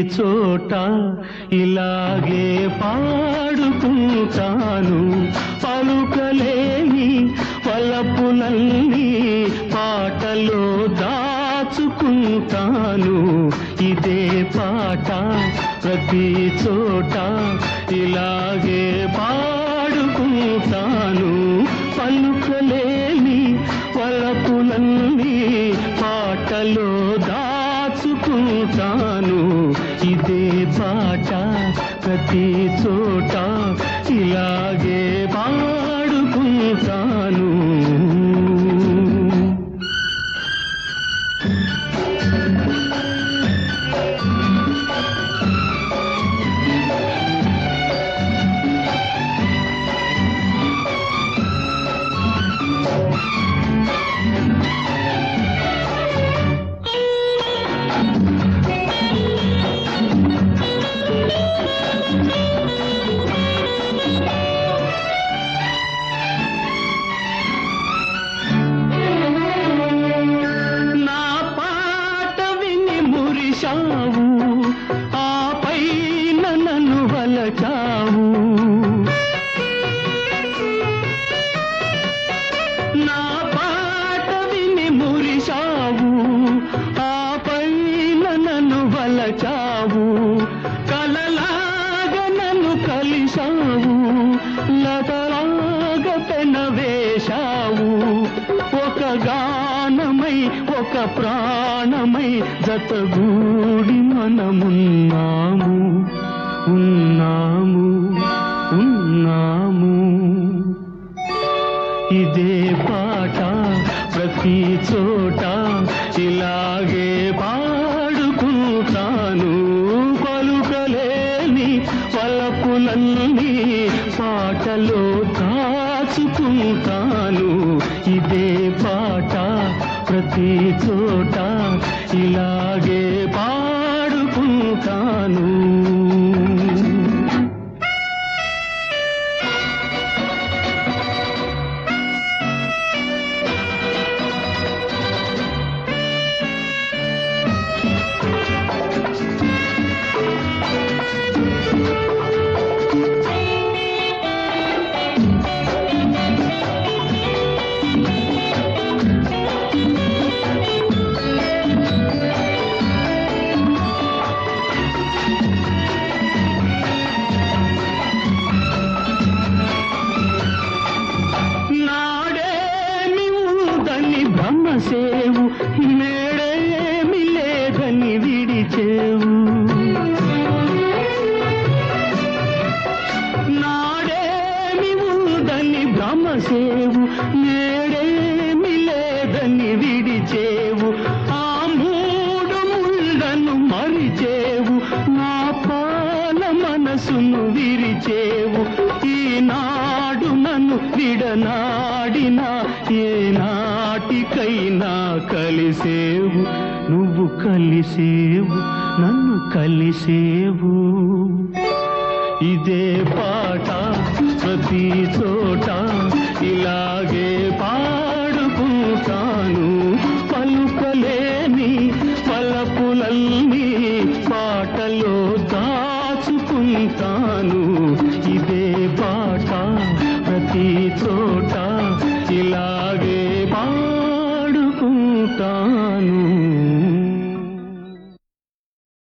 చోట ఇలాగే పాడుకుంటాను. పలుకలేని వలపులన్నీ పాటలో దాచుకుంటాను. ఇదే పాట ప్రతి చోట ఇలాగే పాడుకుంటాను. పలుకలేని వలపులన్నీ పాటలో దాచుకుంటాను. ఇదే పాట ప్రతి చోట ఇలాగే పాడుకుంటాను. ఆపై నన్ను వలచావు. నా పాట విని మురిశావు. ఆపై నన్ను వలచావు. కలలాగా నన్ను కలిశావు. లతలాగా పెనవేశావు. ఒక గానమై ఒక ప్రాణమై జతగూడి మనమున్నాము. ఉన్నాము ఉన్నాము. ఇదే పాట ప్రతి చోట ఇలాగే పాడుకుంటాను. పలుకలేని పలపులన్నీ పాటలో దాచుకుంటాను. ఇదే పాట ప్రతి చోట ఇలాగే పాడుకుంటాను. బ్రహ్మసేవు మేడేమి లేదని విడిచేవు. నాడేమి ఉందని బ్రహ్మసేవు మేడేమి లేదని విడిచేవు. ఆ మూడు ముళ్ళను మరిచేవు. నా పాల మనసును విరిచేవు. ఈనాడు నన్ను విడనాడినా ఏనాటికైనా కలిసేవు. నువ్వు కలిసేవు నన్ను కలిసేవు. ఇదే పాట ప్రతి చోట ఇలాగే